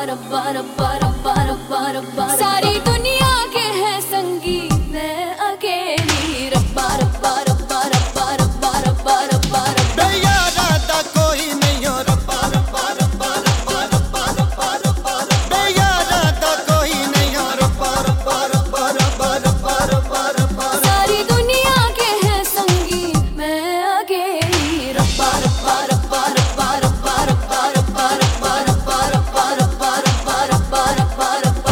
सारी दुनिया के है संगी मैं अकेली रब्बा रब्बा रब्बा रब्बा रब्बा रब्बा रब्बा रब्बा यारा दा कोई नहीं हो रब्बा रब्बा रब्बा रब्बा रब्बा रब्बा रब्बा यारा दा कोई नहीं हो रब्बा रब्बा रब्बा रब्बा रब्बा रब्बा रब्बा सारी दुनिया के है संगी मैं अकेली रब्बा रब्बा रब्बा रब्बा रब्बा रब्बा रब्बा रब्बा रब्बा रब्बा रब्बा रब्बा रब्बा रब्बा रब्बा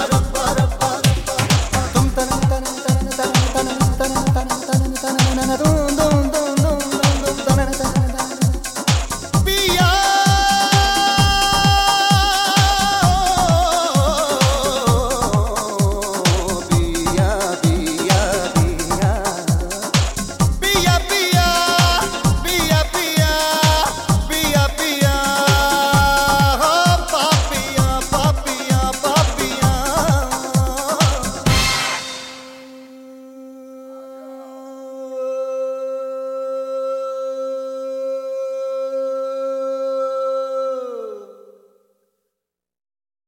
na na